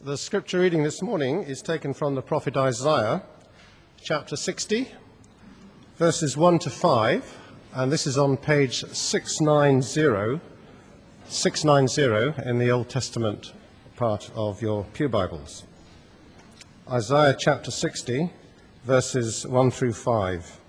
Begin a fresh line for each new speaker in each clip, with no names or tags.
The scripture reading this morning is taken from the prophet Isaiah, chapter 60, verses 1 to 5, and this is on page 690 in the Old Testament part of your Pew Bibles. Isaiah chapter 60, verses 1 through 5.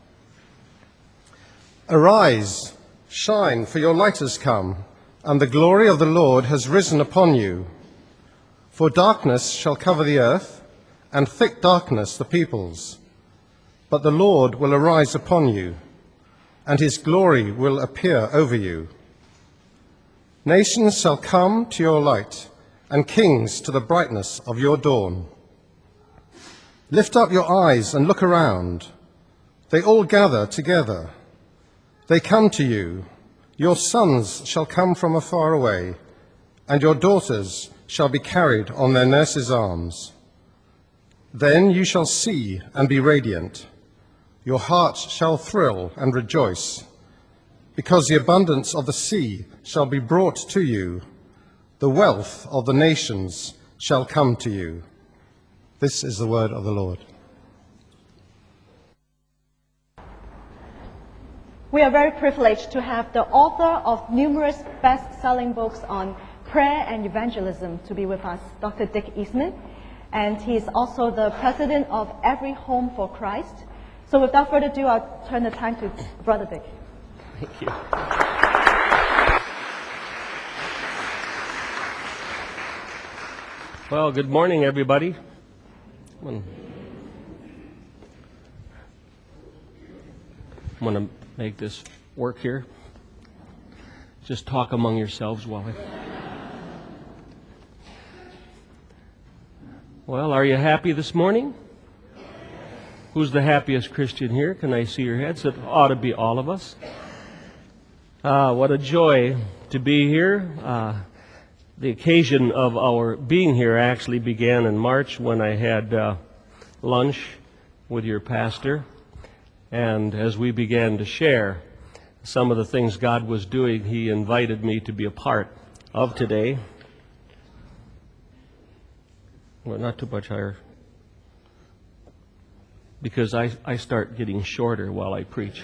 Arise, shine, for your light has come, and the glory of the Lord has risen upon you. For darkness shall cover the earth, and thick darkness the peoples. But the Lord will arise upon you, and his glory will appear over you. Nations shall come to your light, and kings to the brightness of your dawn. Lift up your eyes and look around. They all gather together. They come to you. Your sons shall come from afar away, and your daughters shall be carried on their nurses' arms. Then you shall see and be radiant. Your heart shall thrill and rejoice, because the abundance of the sea shall be brought to you. The wealth of the nations shall come to you. This is the word of the Lord.
We are very privileged to have the author of numerous best-selling books on prayer and evangelism to be with us, Dr. Dick Eastman, and he is also the president of Every Home for Christ. So without further ado, I'll turn the time to Brother Dick.
Thank you. Well, good morning, everybody. I'm going to make this work here. Just talk among yourselves while I... Well, are you happy this morning? Who's the happiest Christian here? Can I see your heads? It ought to be all of us. What a joy to be here. The occasion of our being here actually began in March when I had lunch with your pastor. And as we began to share some of the things God was doing, he invited me to be a part of today. Well, not too much higher, because I start getting shorter while I preach.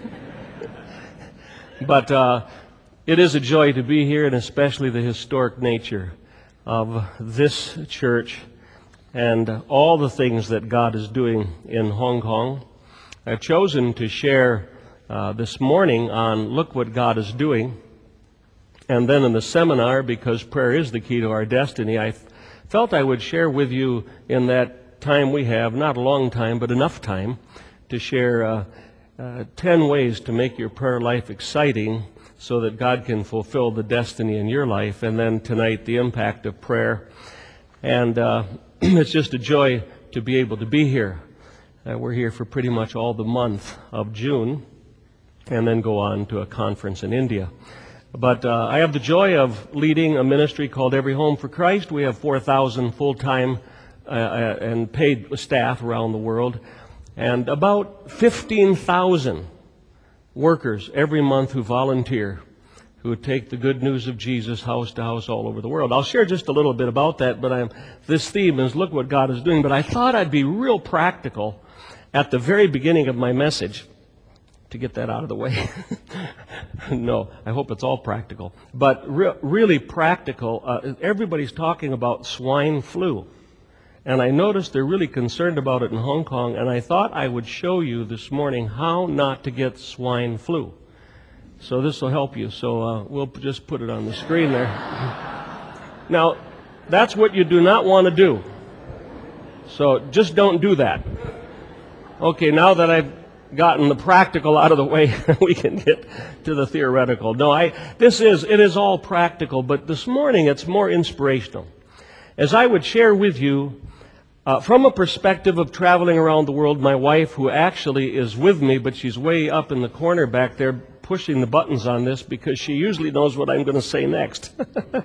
But it is a joy to be here, and especially the historic nature of this church and all the things that God is doing in Hong Kong. I've chosen to share this morning on Look What God is Doing, and then in the seminar, because prayer is the key to our destiny, I felt I would share with you in that time we have, not a long time, but enough time, to share 10 ways to make your prayer life exciting so that God can fulfill the destiny in your life, and then tonight the impact of prayer. And it's just a joy to be able to be here. We're here for pretty much all the month of June, and then go on to a conference in India. But I have the joy of leading a ministry called Every Home for Christ. We have 4,000 full-time and paid staff around the world, and about 15,000 workers every month who volunteer, who take the good news of Jesus house to house all over the world. I'll share just a little bit about that, but this theme is Look What God is Doing. But I thought I'd be real practical at the very beginning of my message, to get that out of the way. No, I hope it's all practical. But really practical, everybody's talking about swine flu. And I noticed they're really concerned about it in Hong Kong, and I thought I would show you this morning how not to get swine flu. So this will help you. So we'll just put it on the screen there. Now, that's what you do not want to do. So just don't do that. Okay, now that I've gotten the practical out of the way, we can get to the theoretical. No, it is all practical, but this morning it's more inspirational. As I would share with you, from a perspective of traveling around the world, my wife, who actually is with me, but she's way up in the corner back there pushing the buttons on this because she usually knows what I'm going to say next.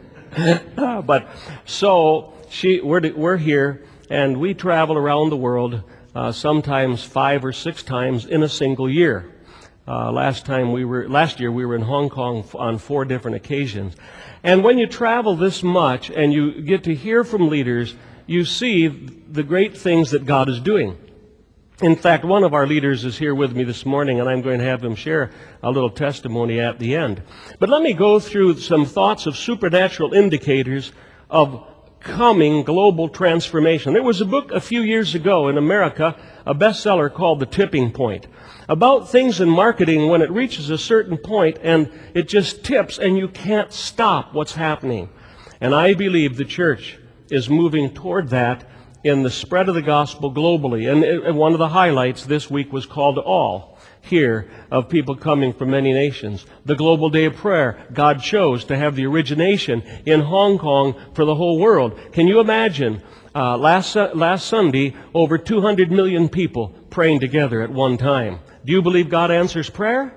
But so we're here, and we travel around the world sometimes 5 or 6 times in a single year. Last year we were in Hong Kong on 4 different occasions. And when you travel this much and you get to hear from leaders, you see the great things that God is doing. In fact, one of our leaders is here with me this morning, and I'm going to have him share a little testimony at the end. But let me go through some thoughts of supernatural indicators of coming global transformation. There was a book a few years ago in America, a bestseller called The Tipping Point, about things in marketing when it reaches a certain point and it just tips and you can't stop what's happening. And I believe the church is moving toward that in the spread of the gospel globally. And one of the highlights this week was Call to All, here, of people coming from many nations. The Global Day of Prayer, God chose to have the origination in Hong Kong for the whole world. Can you imagine last Sunday, over 200 million people praying together at one time? Do you believe God answers prayer?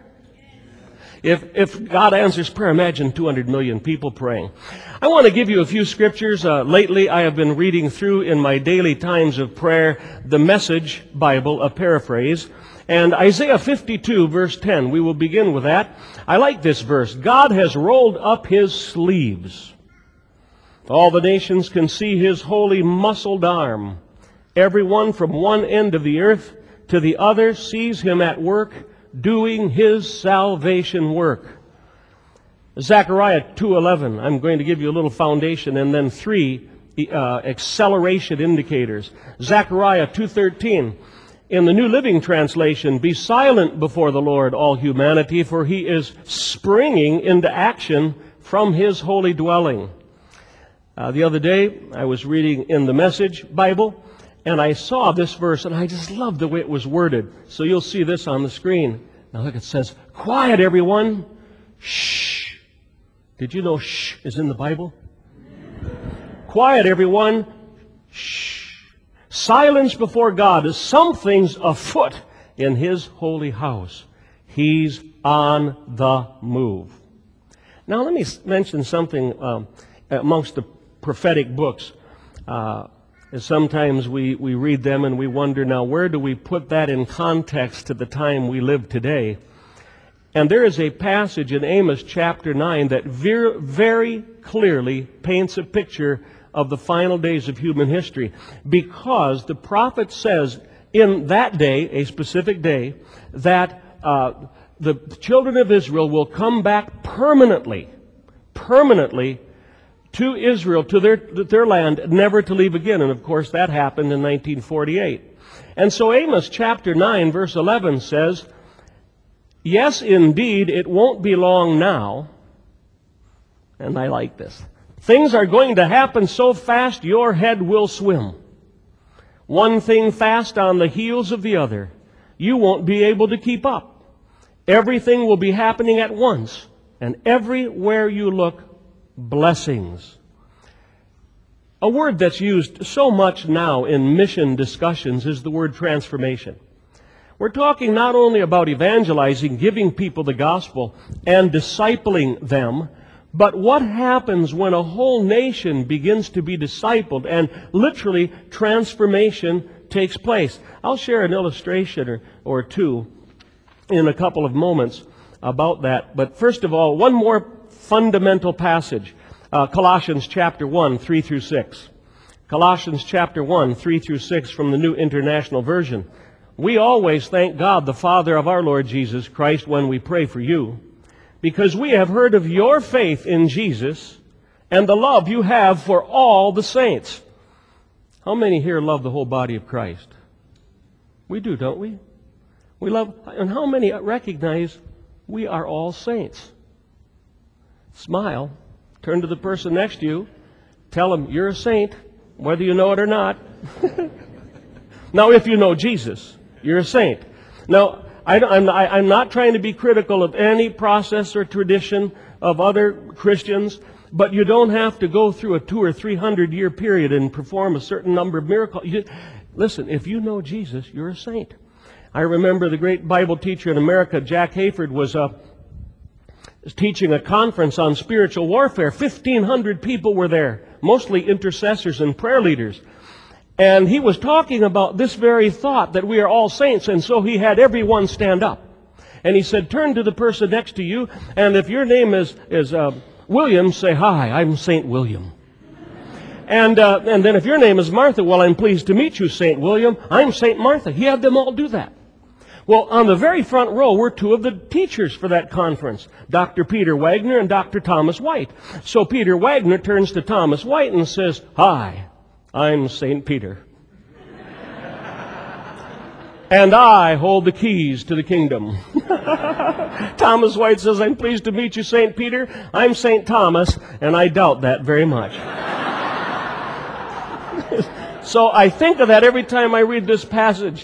If God answers prayer, imagine 200 million people praying. I want to give you a few scriptures. Lately, I have been reading through in my daily times of prayer the Message Bible, a paraphrase. And Isaiah 52, verse 10, we will begin with that. I like this verse. God has rolled up His sleeves. All the nations can see His holy muscled arm. Everyone from one end of the earth to the other sees Him at work, doing His salvation work. Zechariah 2:11, I'm going to give you a little foundation, and then 3 acceleration indicators. Zechariah 2:13, in the New Living Translation, be silent before the Lord, all humanity, for He is springing into action from His holy dwelling. The other day, I was reading in the Message Bible, and I saw this verse, and I just love the way it was worded. So you'll see this on the screen. Now look, it says, quiet everyone. Shh. Did you know shh is in the Bible? Quiet everyone. Shh. Silence before God is something's afoot in His holy house. He's on the move. Now let me mention something amongst the prophetic books. Sometimes we read them and we wonder, now where do we put that in context to the time we live today? And there is a passage in Amos chapter 9 that very clearly paints a picture of the final days of human history, because the prophet says in that day, a specific day, that the children of Israel will come back permanently to Israel, to their land, never to leave again. And of course that happened in 1948. And so Amos chapter 9 verse 11 says, yes, indeed, it won't be long now. And I like this. Things are going to happen so fast your head will swim. One thing fast on the heels of the other. You won't be able to keep up. Everything will be happening at once. And everywhere you look, blessings. A word that's used so much now in mission discussions is the word transformation. We're talking not only about evangelizing, giving people the gospel, and discipling them, but what happens when a whole nation begins to be discipled and literally transformation takes place. I'll share an illustration or two in a couple of moments about that. But first of all, one more fundamental passage, Colossians chapter 1, 3 through 6. Colossians chapter 1, 3 through 6 from the New International Version. We always thank God, the Father of our Lord Jesus Christ, when we pray for you, because we have heard of your faith in Jesus and the love you have for all the saints. How many here love the whole body of Christ? We do, don't we? We love, and how many recognize we are all saints? Smile. Turn to the person next to you. Tell them you're a saint, whether you know it or not. Now, if you know Jesus, you're a saint. Now, I'm not trying to be critical of any process or tradition of other Christians, but you don't have to go through a 200 or 300 year period and perform a certain number of miracles. Listen, if you know Jesus, you're a saint. I remember the great Bible teacher in America, Jack Hayford, was teaching a conference on spiritual warfare. 1,500 people were there, mostly intercessors and prayer leaders. And he was talking about this very thought that we are all saints, and so he had everyone stand up. And he said, turn to the person next to you, and if your name is William, say, hi, I'm Saint William. And then if your name is Martha, well, I'm pleased to meet you, St. William. I'm St. Martha. He had them all do that. Well, on the very front row were two of the teachers for that conference, Dr. Peter Wagner and Dr. Thomas White. So Peter Wagner turns to Thomas White and says, "Hi, I'm St. Peter. And I hold the keys to the kingdom." Thomas White says, "I'm pleased to meet you, St. Peter. I'm St. Thomas," and I doubt that very much. So I think of that every time I read this passage.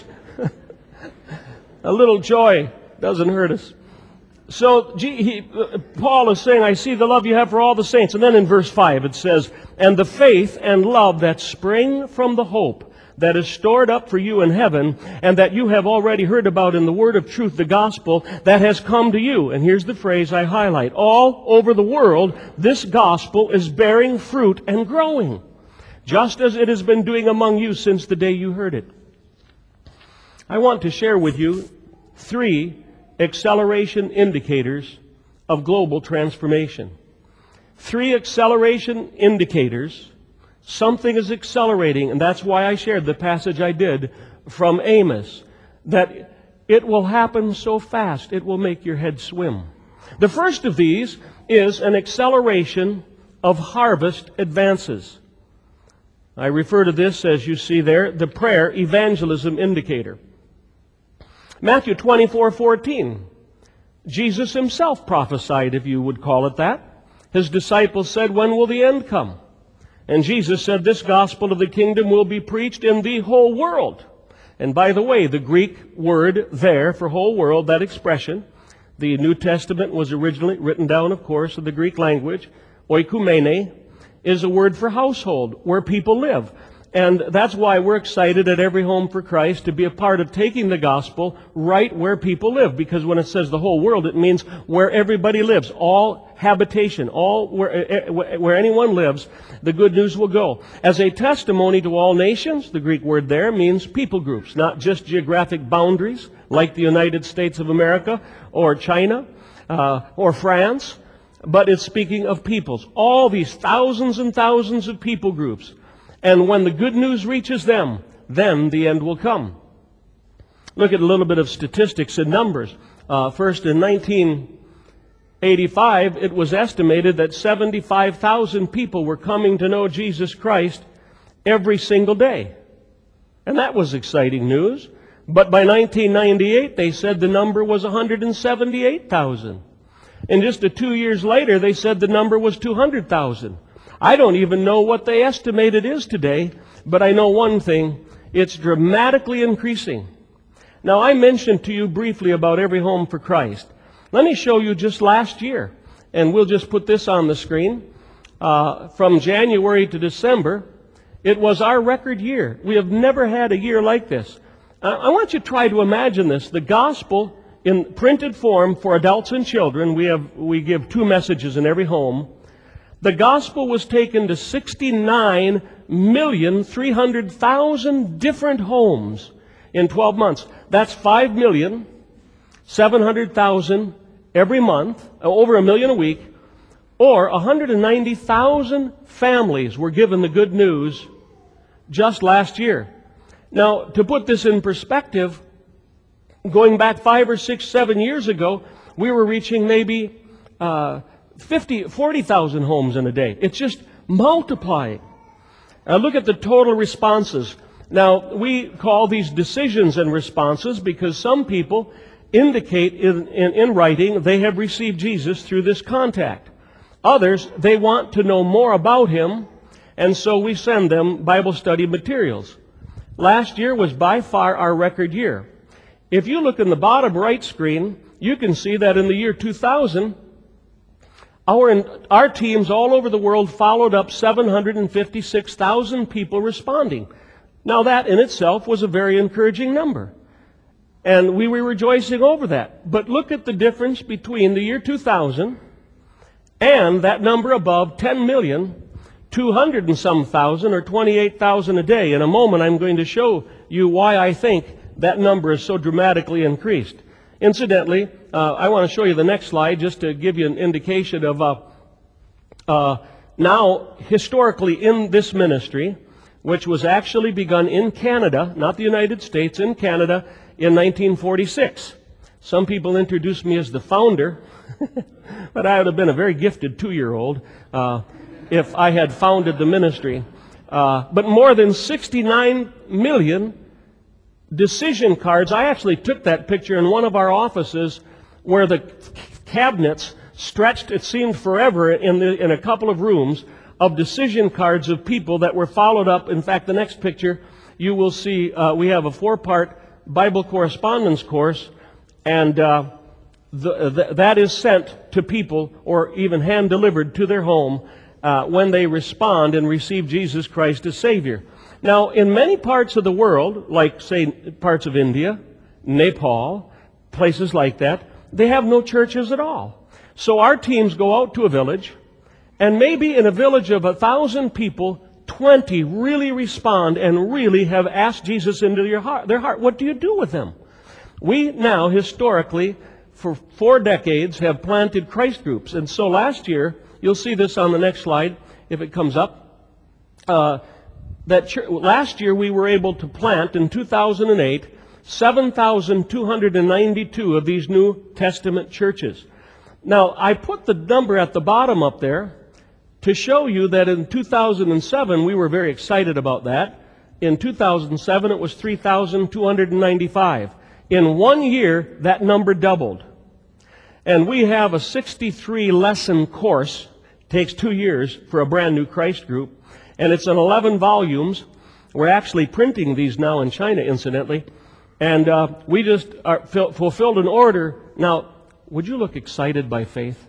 A little joy doesn't hurt us. So Paul is saying, I see the love you have for all the saints. And then in verse 5 it says, "And the faith and love that spring from the hope that is stored up for you in heaven, and that you have already heard about in the word of truth, the gospel that has come to you." And here's the phrase I highlight. All over the world, this gospel is bearing fruit and growing, just as it has been doing among you since the day you heard it. I want to share with you 3 acceleration indicators of global transformation. 3 acceleration indicators. Something is accelerating, and that's why I shared the passage I did from Amos, that it will happen so fast it will make your head swim. The first of these is an acceleration of harvest advances. I refer to this, as you see there, the prayer evangelism indicator. Matthew 24:14. Jesus himself prophesied, if you would call it that. His disciples said, "When will the end come?" And Jesus said, "This gospel of the kingdom will be preached in the whole world." And by the way, the Greek word there for whole world, that expression, the New Testament was originally written down, of course, in the Greek language. Oikumene is a word for household, where people live. And that's why we're excited at Every Home for Christ to be a part of taking the gospel right where people live. Because when it says the whole world, it means where everybody lives, all habitation, all where anyone lives, the good news will go. As a testimony to all nations, the Greek word there means people groups, not just geographic boundaries like the United States of America or China or France, but it's speaking of peoples. All these thousands and thousands of people groups. And when the good news reaches them, then the end will come. Look at a little bit of statistics and numbers. First, in 1985, it was estimated that 75,000 people were coming to know Jesus Christ every single day. And that was exciting news. But by 1998, they said the number was 178,000. And just 2 years later, they said the number was 200,000. I don't even know what they estimate it is today, but I know one thing, it's dramatically increasing. Now, I mentioned to you briefly about Every Home for Christ. Let me show you just last year, and we'll just put this on the screen. From January to December, it was our record year. We have never had a year like this. I want you to try to imagine this. The gospel in printed form for adults and children, we give 2 messages in every home. The gospel was taken to 69,300,000 different homes in 12 months. That's 5,700,000 every month, over 1 million a week, or 190,000 families were given the good news just last year. Now, to put this in perspective, going back 5 or 6, 7 years ago, we were reaching maybe 40,000 homes in a day. It's just multiplying. Look at the total responses. Now, we call these decisions and responses because some people indicate in writing they have received Jesus through this contact. Others, they want to know more about Him, and so we send them Bible study materials. Last year was by far our record year. If you look in the bottom right screen, you can see that in the year 2000, our teams all over the world followed up 756,000 people responding. Now that in itself was a very encouraging number. And we were rejoicing over that. But look at the difference between the year 2000 and that number above, 10,200,000 and some thousand, or 28,000 a day. In a moment I'm going to show you why I think that number is so dramatically increased. Incidentally, I want to show you the next slide just to give you an indication of Now, historically in this ministry, which was actually begun in Canada, not the United States, in Canada in 1946. Some people introduced me as the founder, but I would have been a very gifted 2-year-old if I had founded the ministry. But more than 69 million decision cards. I actually took that picture in one of our offices where the cabinets stretched, it seemed forever, in a couple of rooms of decision cards of people that were followed up. In fact, the next picture you will see we have a 4-part Bible correspondence course, and that is sent to people or even hand-delivered to their home when they respond and receive Jesus Christ as Savior. Now, in many parts of the world, like, say, parts of India, Nepal, places like that, they have no churches at all. So our teams go out to a village, and maybe in a village of 1,000 people, 20 really respond and really have asked Jesus into their heart. What do you do with them? We now, historically, for 4 decades, have planted Christ groups. And so last year, you'll see this on the next slide, if it comes up, last year we were able to plant, in 2008, 7,292 of these New Testament churches. Now, I put the number at the bottom up there to show you that in 2007 we were very excited about that. In 2007 it was 3,295. In 1 year that number doubled. And we have a 63 lesson course, takes 2 years for a brand new Christ group. And it's in 11 volumes. We're actually printing these now in China, incidentally. And we just fulfilled an order. Now, would you look excited by faith?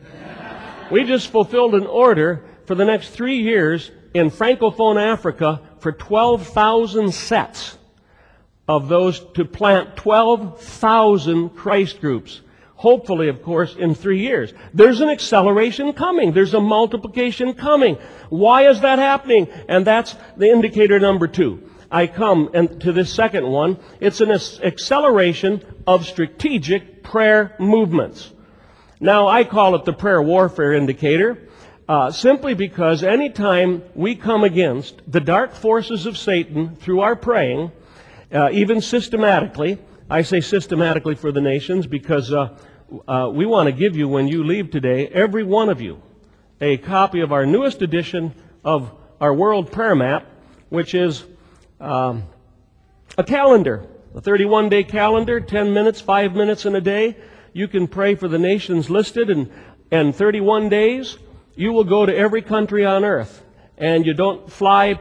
We just fulfilled an order for the next 3 years in Francophone Africa for 12,000 sets of those, to plant 12,000 Christ groups. Hopefully, of course, in 3 years. There's an acceleration coming. There's a multiplication coming. Why is that happening? And that's the indicator number 2. I come to this second one. It's an acceleration of strategic prayer movements. Now, I call it the prayer warfare indicator, simply because anytime we come against the dark forces of Satan through our praying, even systematically, I say systematically for the nations because we want to give you, when you leave today, every one of you, a copy of our newest edition of our World Prayer Map, which is a calendar, a 31-day calendar, 10 minutes, 5 minutes in a day. You can pray for the nations listed, and 31 days, you will go to every country on earth. And you don't fly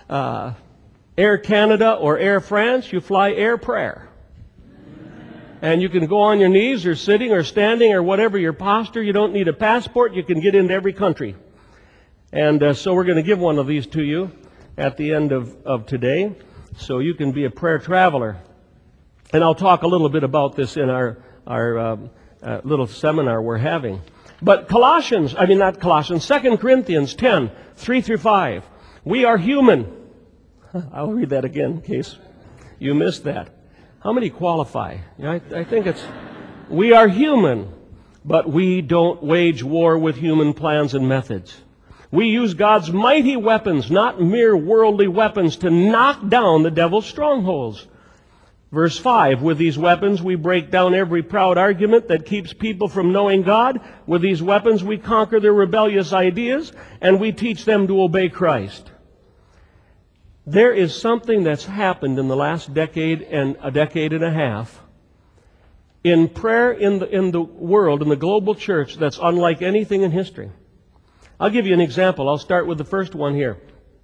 Air Canada or Air France, you fly Air Prayer. And you can go on your knees or sitting or standing or whatever your posture. You don't need a passport. You can get into every country. And so we're going to give one of these to you at the end of today, so you can be a prayer traveler. And I'll talk a little bit about this in our little seminar we're having. But 2 Corinthians 10, 3 through 5. We are human. I'll read that again in case you missed that. How many qualify? I think it's, we are human, but we don't wage war with human plans and methods. We use God's mighty weapons, not mere worldly weapons, to knock down the devil's strongholds. Verse 5, with these weapons we break down every proud argument that keeps people from knowing God. With these weapons we conquer their rebellious ideas, and we teach them to obey Christ. There is something that's happened in the last decade and a decade and a half in prayer in the world, in the global church, that's unlike anything in history. I'll give you an example. I'll start with the first one here.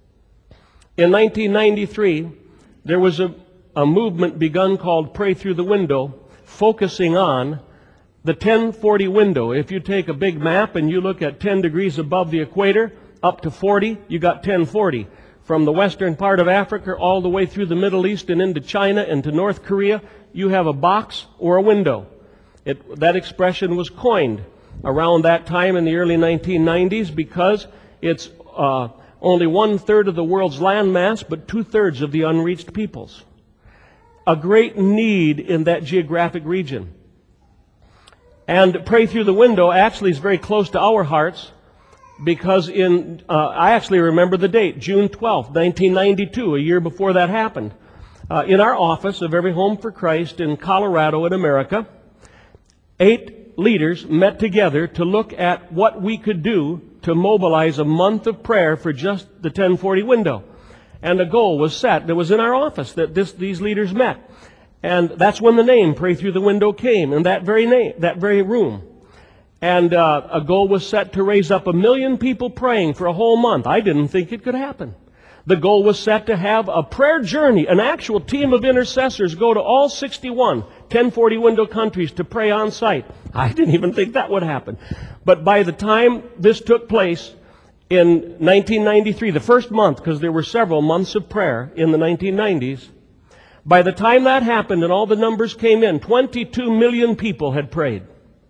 In 1993, there was a movement begun called Pray Through the Window, focusing on the 1040 window. If you take a big map and you look at 10 degrees above the equator, up to 40, you got 1040. From the western part of Africa all the way through the Middle East and into China and to North Korea, you have a box or a window. That expression was coined around that time in the early 1990s because it's only 1/3 of the world's landmass, but 2/3 of the unreached peoples. A great need in that geographic region. And Pray Through the Window actually is very close to our hearts because I actually remember the date, June 12th, 1992, a year before that happened. In our office of Every Home for Christ in Colorado in America, 8 leaders met together to look at what we could do to mobilize a month of prayer for just the 1040 window. And a goal was set that was in our office that these leaders met. And that's when the name Pray Through the Window came, in that very room. And a goal was set to raise up 1 million people praying for a whole month. I didn't think it could happen. The goal was set to have a prayer journey, an actual team of intercessors go to all 61 1040 window countries to pray on site. I didn't even think that would happen. But by the time this took place in 1993, the first month, because there were several months of prayer in the 1990s, by the time that happened and all the numbers came in, 22 million people had prayed.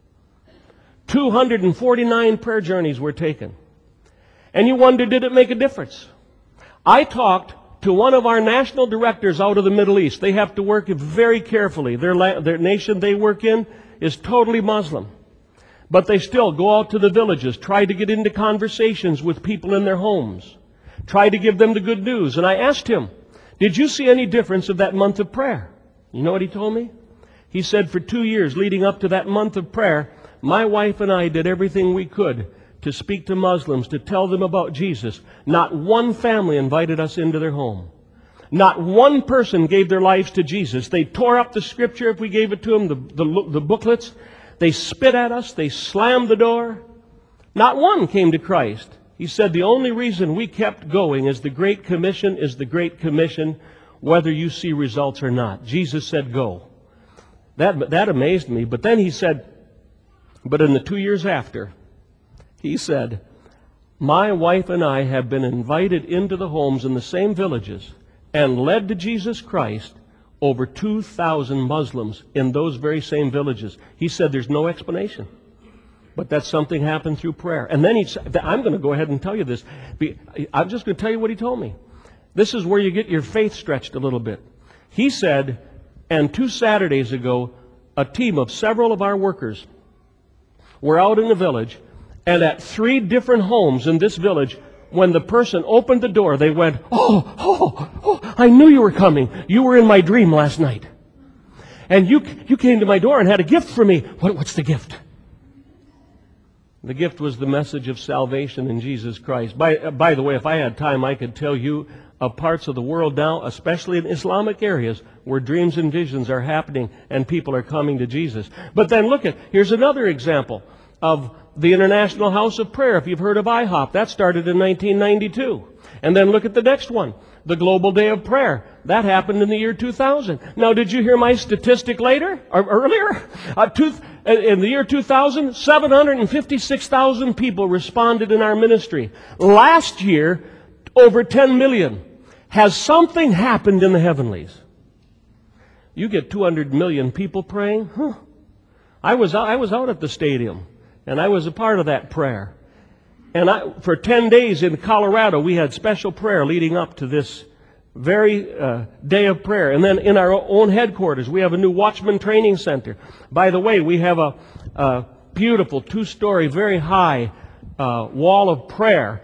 249 prayer journeys were taken. And you wonder, did it make a difference? I talked to one of our national directors out of the Middle East. They have to work very carefully. Their nation they work in is totally Muslim. But they still go out to the villages, try to get into conversations with people in their homes, try to give them the good news. And I asked him, did you see any difference of that month of prayer? You know what he told me? He said, for 2 years leading up to that month of prayer, my wife and I did everything we could to speak to Muslims, to tell them about Jesus. Not one family invited us into their home. Not one person gave their lives to Jesus. They tore up the scripture if we gave it to them, the booklets. They spit at us. They slammed the door. Not one came to Christ. He said the only reason we kept going is the Great Commission is the Great Commission, whether you see results or not. Jesus said go. That amazed me. But then he said, but in the 2 years after, he said, my wife and I have been invited into the homes in the same villages and led to Jesus Christ over 2,000 Muslims in those very same villages. He said there's no explanation, but that something happened through prayer. And then he said, I'm going to go ahead and tell you this. I'm just going to tell you what he told me. This is where you get your faith stretched a little bit. He said, and 2 Saturdays ago, a team of several of our workers were out in the village, and at 3 different homes in this village, when the person opened the door, they went, oh, I knew you were coming. You were in my dream last night. And you came to my door and had a gift for me. What's the gift? The gift was the message of salvation in Jesus Christ. By the way, if I had time, I could tell you of parts of the world now, especially in Islamic areas, where dreams and visions are happening and people are coming to Jesus. But then here's another example of the International House of Prayer. If you've heard of IHOP, that started in 1992. And then look at the next one, the Global Day of Prayer. That happened in the year 2000. Now, did you hear my statistic earlier? In the year 2000, 756,000 people responded in our ministry. Last year, over 10 million. Has something happened in the heavenlies? You get 200 million people praying? I was out at the stadium, and I was a part of that prayer. And for 10 days in Colorado, we had special prayer leading up to this very day of prayer. And then in our own headquarters, we have a new Watchman Training Center. By the way, we have a beautiful 2-story, very high wall of prayer.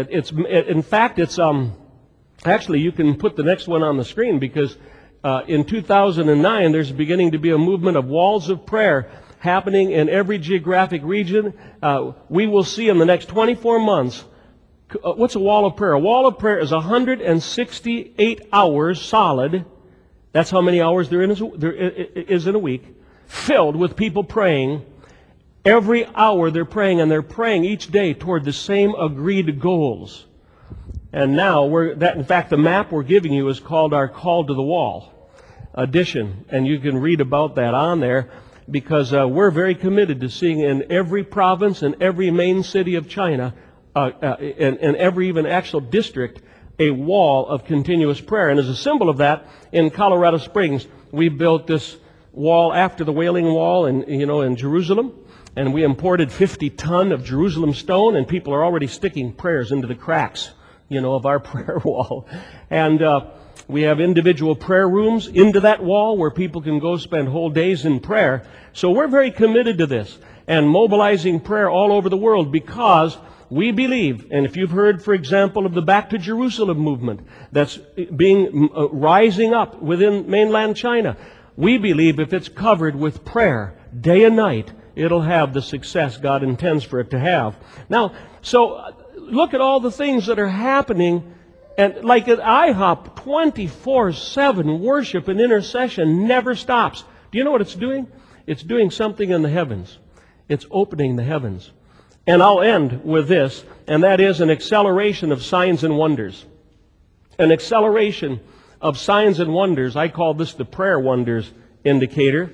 Actually, you can put the next one on the screen, because in 2009, there's beginning to be a movement of walls of prayer happening in every geographic region. We will see in the next 24 months, what's a wall of prayer? A wall of prayer is 168 hours solid. That's how many hours there is in a week, filled with people praying. Every hour they're praying, and they're praying each day toward the same agreed goals. And now, in fact, the map we're giving you is called our Call to the Wall edition. And you can read about that on there, because we're very committed to seeing in every province and every main city of China, and every even actual district, a wall of continuous prayer. And as a symbol of that, in Colorado Springs, we built this wall after the Wailing Wall in Jerusalem. And we imported 50 ton of Jerusalem stone, and people are already sticking prayers into the cracks, of our prayer wall. And we have individual prayer rooms into that wall where people can go spend whole days in prayer. So we're very committed to this and mobilizing prayer all over the world, because we believe, and if you've heard, for example, of the Back to Jerusalem movement that's rising up within mainland China, we believe if it's covered with prayer day and night, it'll have the success God intends for it to have. Now, so look at all the things that are happening. And like at IHOP, 24/7 worship and intercession never stops. Do you know what it's doing? It's doing something in the heavens. It's opening the heavens. And I'll end with this, and that is an acceleration of signs and wonders. An acceleration of signs and wonders. I call this the prayer wonders indicator.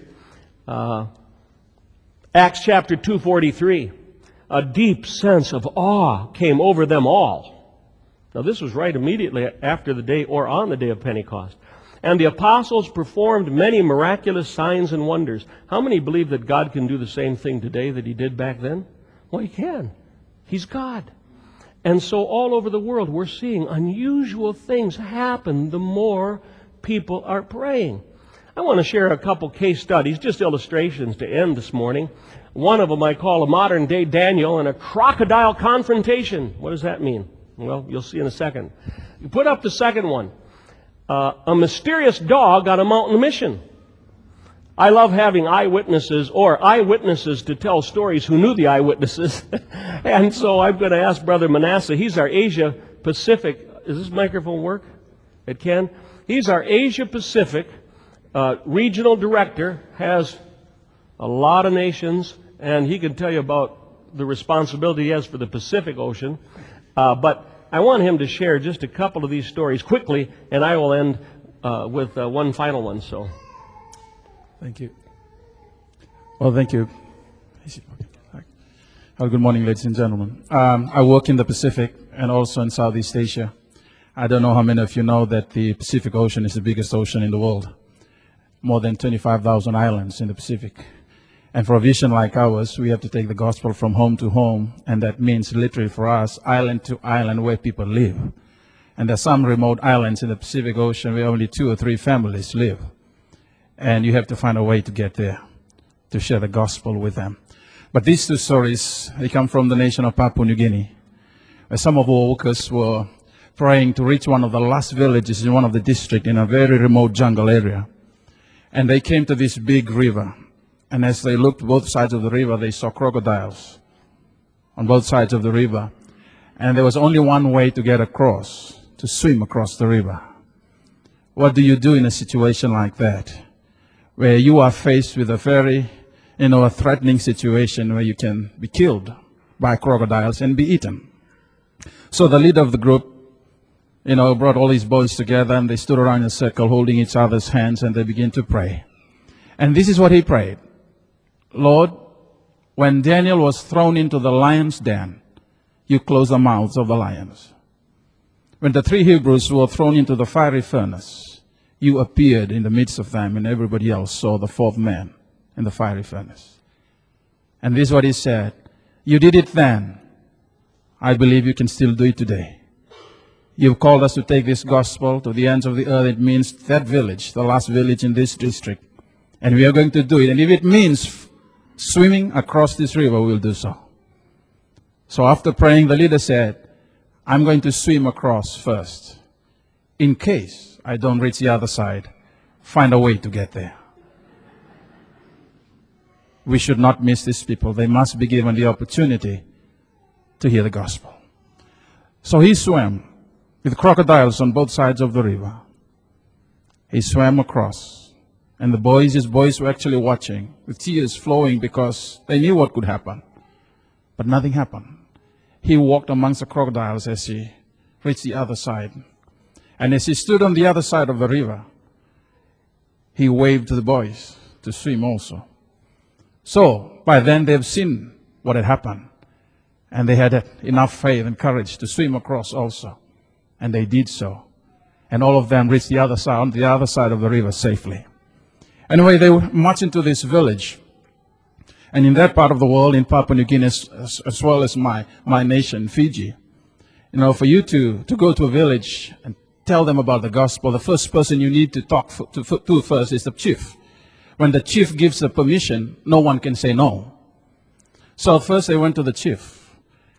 Acts chapter 2:43. A deep sense of awe came over them all. Now this was right immediately after the day or on the day of Pentecost. And the apostles performed many miraculous signs and wonders. How many believe that God can do the same thing today that He did back then? Well, He can. He's God. And so all over the world we're seeing unusual things happen the more people are praying. I want to share a couple case studies, just illustrations to end this morning. One of them I call a modern day Daniel and a crocodile confrontation. What does that mean? Well, you'll see in a second. You put up the second one. A mysterious dog on a mountain mission. I love having eyewitnesses or eyewitnesses to tell stories who knew the eyewitnesses. And so I'm going to ask Brother Manasseh. He's our Asia Pacific. Does this microphone work? It can? He's our Asia Pacific regional director. Has a lot of nations, and he can tell you about the responsibility he has for the Pacific Ocean. But I want him to share just a couple of these stories quickly, and I will end with one final one. So,
thank you. Well, thank you. Well, good morning, ladies and gentlemen. I work in the Pacific and also in Southeast Asia. I don't know how many of you know that the Pacific Ocean is the biggest ocean in the world. More than 25,000 islands in the Pacific. And for a vision like ours, we have to take the gospel from home to home, and that means literally for us, island to island where people live. And there's some remote islands in the Pacific Ocean where only 2 or 3 families live. And you have to find a way to get there, to share the gospel with them. But these 2 stories, they come from the nation of Papua New Guinea, where some of our workers were praying to reach one of the last villages in one of the districts in a very remote jungle area. And they came to this big river. And as they looked both sides of the river, they saw crocodiles on both sides of the river. And there was only one way to get across, to swim across the river. What do you do in a situation like that, where you are faced with a very, a threatening situation where you can be killed by crocodiles and be eaten? So the leader of the group, brought all these boys together, and they stood around in a circle holding each other's hands, and they began to pray. And this is what he prayed. Lord, when Daniel was thrown into the lion's den, you closed the mouths of the lions. When the 3 Hebrews were thrown into the fiery furnace, you appeared in the midst of them, and everybody else saw the 4th man in the fiery furnace. And this is what he said. You did it then. I believe you can still do it today. You've called us to take this gospel to the ends of the earth. It means that village, the last village in this district. And we are going to do it. And if it means swimming across this river, we'll do so. So after praying, the leader said, I'm going to swim across first. In case I don't reach the other side, find a way to get there. We should not miss these people. They must be given the opportunity to hear the gospel. So he swam with crocodiles on both sides of the river. He swam across. And his boys were actually watching with tears flowing because they knew what could happen. But nothing happened. He walked amongst the crocodiles as he reached the other side. And as he stood on the other side of the river, he waved to the boys to swim also. So by then they've seen what had happened. And they had enough faith and courage to swim across also. And they did so. And all of them reached the other side, on the other side of the river safely. Anyway, they marched into this village. And in that part of the world, in Papua New Guinea, as well as my nation, Fiji, for you to go to a village and tell them about the gospel, the first person you need to talk to first is the chief. When the chief gives the permission, no one can say no. So first they went to the chief.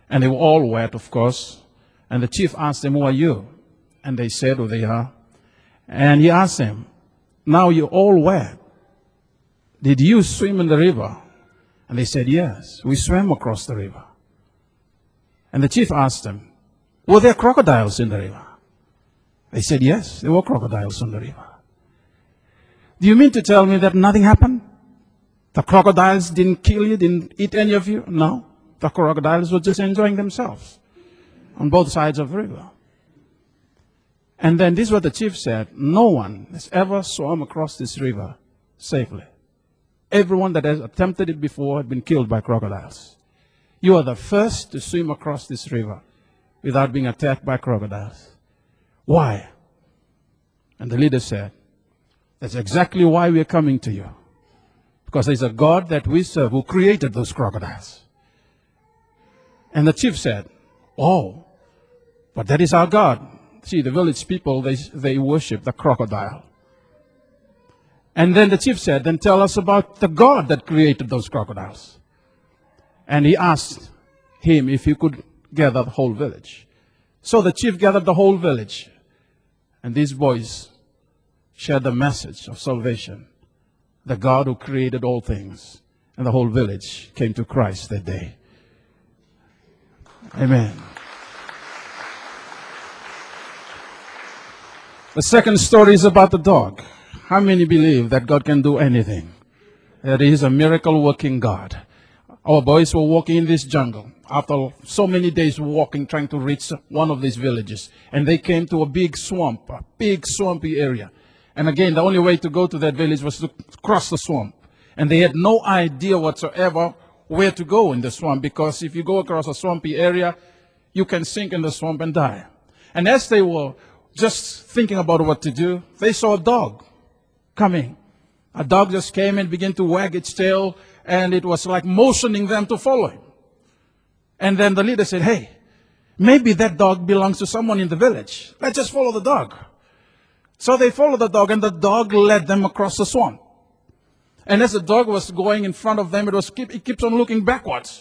And they were all wet, of course. And the chief asked them, who are you? And they said who they are. And he asked them, now you're all wet. Did you swim in the river? And they said, yes, we swam across the river. And the chief asked them, were there crocodiles in the river? They said, yes, there were crocodiles in the river. Do you mean to tell me that nothing happened? The crocodiles didn't kill you, didn't eat any of you? No. The crocodiles were just enjoying themselves on both sides of the river. And then this is what the chief said. No one has ever swum across this river safely. Everyone that has attempted it before had been killed by crocodiles. You are the first to swim across this river without being attacked by crocodiles. Why? And the leader said, that's exactly why we are coming to you. Because there's a God that we serve who created those crocodiles. And the chief said, oh, but that is our God. See, the village people, they worship the crocodile. And then the chief said, then tell us about the God that created those crocodiles. And he asked him if he could gather the whole village. So the chief gathered the whole village. And these boys shared the message of salvation. The God who created all things. And the whole village came to Christ that day. Amen. The second story is about the dog. How many believe that God can do anything? That He is a miracle-working God. Our boys were walking in this jungle after so many days walking, trying to reach one of these villages. And they came to a big swamp, a big swampy area. And again, the only way to go to that village was to cross the swamp. And they had no idea whatsoever where to go in the swamp, because if you go across a swampy area, you can sink in the swamp and die. And as they were just thinking about what to do, they saw a dog coming. A dog just came and began to wag its tail, and it was like motioning them to follow him. And then the leader said, hey, maybe that dog belongs to someone in the village. Let's just follow the dog. So they followed the dog, and the dog led them across the swamp. And as the dog was going in front of them, it keeps on looking backwards.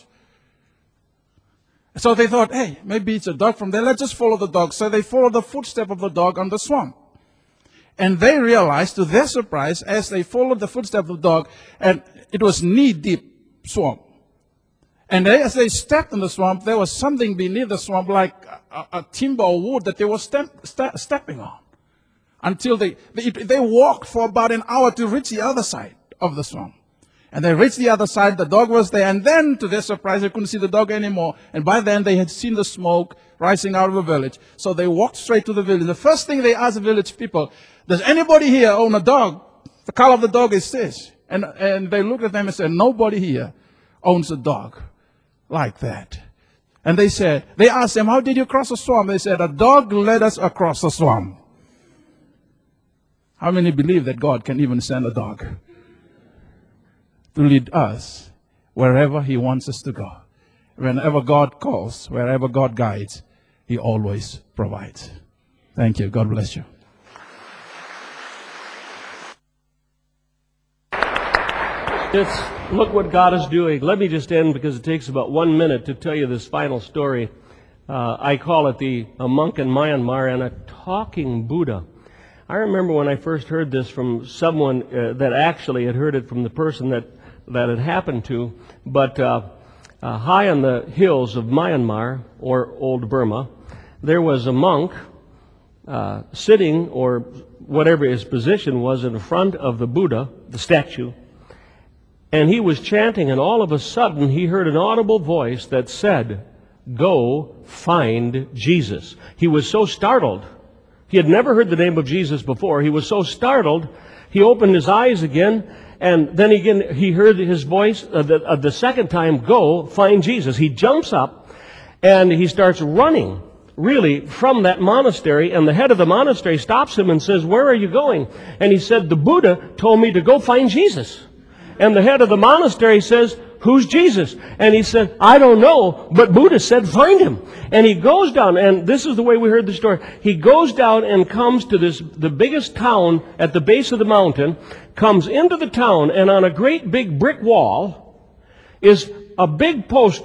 So they thought, hey, maybe it's a dog from there. Let's just follow the dog. So they followed the footstep of the dog on the swamp. And they realized, to their surprise, as they followed the footsteps of the dog, and it was knee-deep swamp. And as they stepped in the swamp, there was something beneath the swamp, like a timber or wood that they were stepping on. Until they walked for about an hour to reach the other side of the swamp. And they reached the other side, the dog was there, and then, to their surprise, they couldn't see the dog anymore. And by then, they had seen the smoke rising out of the village. So they walked straight to the village. The first thing they asked the village people, does anybody here own a dog? The color of the dog is this. And they looked at them and said, nobody here owns a dog like that. And they asked them, how did you cross the swamp? They said, a dog led us across the swamp. How many believe that God can even send a dog to lead us wherever He wants us to go? Whenever God calls, wherever God guides, He always provides. Thank you. God bless you.
Look what God is doing. Let me just end, because it takes about 1 minute to tell you this final story. I call it a monk in Myanmar and a talking Buddha. I remember when I first heard this from someone that actually had heard it from the person that it happened to. But high on the hills of Myanmar, or Old Burma, there was a monk sitting, or whatever his position was, in front of the Buddha, the statue. And he was chanting, and all of a sudden he heard an audible voice that said, "Go find Jesus." He was so startled. He had never heard the name of Jesus before. He was so startled, he opened his eyes again, and then again he heard his voice the second time, "Go find Jesus." He jumps up and he starts running, really, from that monastery, and the head of the monastery stops him and says, "Where are you going?" And he said, "The Buddha told me to go find Jesus." And the head of the monastery says, "Who's Jesus?" And he said, "I don't know, but Buddha said find him." And he goes down, and this is the way we heard the story. He goes down and comes to the biggest town at the base of the mountain, comes into the town, and on a great big brick wall is a big poster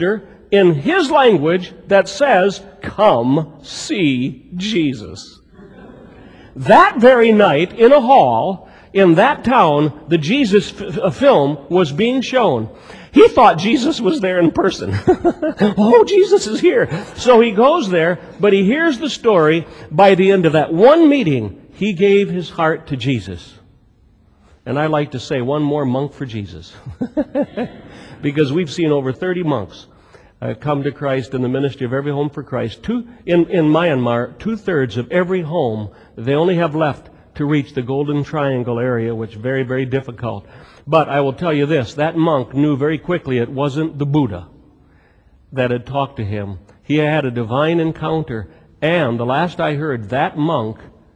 in his language that says, "Come see Jesus." That very night, in a hall in that town, the Jesus film was being shown. He thought Jesus was there in person. Oh, Jesus is here. So he goes there, but he hears the story. By the end of that one meeting, he gave his heart to Jesus. And I like to say, one more monk for Jesus. Because we've seen over 30 monks come to Christ in the ministry of Every Home for Christ. In Myanmar, 2/3 of every home they only have left to reach the Golden Triangle area, which is very, very difficult. But I will tell you this, that monk knew very quickly it wasn't the Buddha that had talked to him. He had a divine encounter, and the last I heard, that monk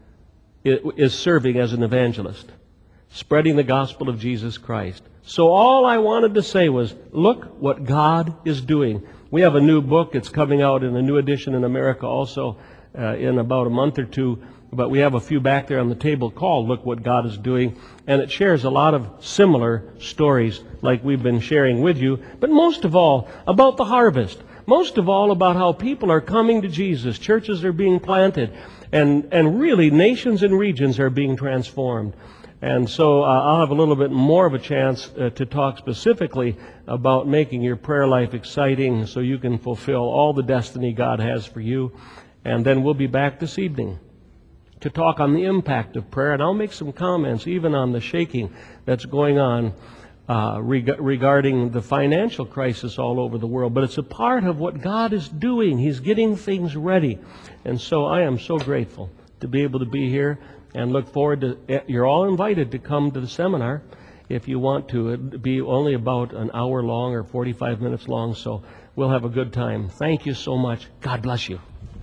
is serving as an evangelist, spreading the gospel of Jesus Christ. So all I wanted to say was, look what God is doing. We have a new book. It's coming out in a new edition in America also in about a month or two. But we have a few back there on the table called Look What God is Doing. And it shares a lot of similar stories like we've been sharing with you. But most of all, about the harvest. Most of all, about how people are coming to Jesus. Churches are being planted. And really, nations and regions are being transformed. And so I'll have a little bit more of a chance to talk specifically about making your prayer life exciting so you can fulfill all the destiny God has for you. And then we'll be back this evening to talk on the impact of prayer. And I'll make some comments even on the shaking that's going on regarding the financial crisis all over the world. But it's a part of what God is doing. He's getting things ready. And so I am so grateful to be able to be here. And look forward to, you're all invited to come to the seminar if you want to. It'll be only about an hour long or 45 minutes long, so we'll have a good time. Thank you so much. God bless you.